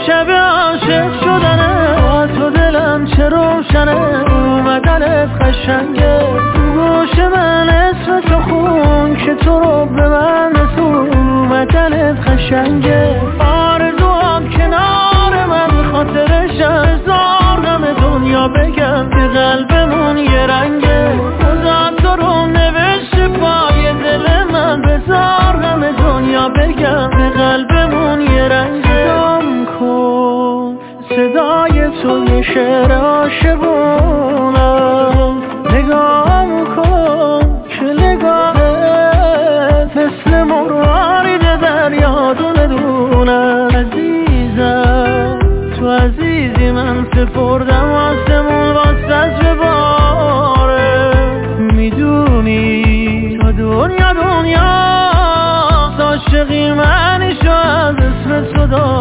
شب عاشق شدنه، با تو دلم چه روشنه، اومدنت قشنگه، تو گوش من اسم تو خون که تو رو به من رسون، اومدنت قشنگه، آرزوام کنار من خاطرش هزار غم دنیا بگم که قلبمون یه رنگه، خدا تو رو نوشته پای دل من، بذار غم دنیا بگم که قلبمون یه رنگه. دم کن صدای تو یه شعر عاشقونه، نگام کن که نگاهت مثل مرارید دریا دونه دونه. عزیزم تو عزیزی من سپردم آسمون واسه بباره، میدونی تا دنیا عاشقی منی شو از اسم تو دار.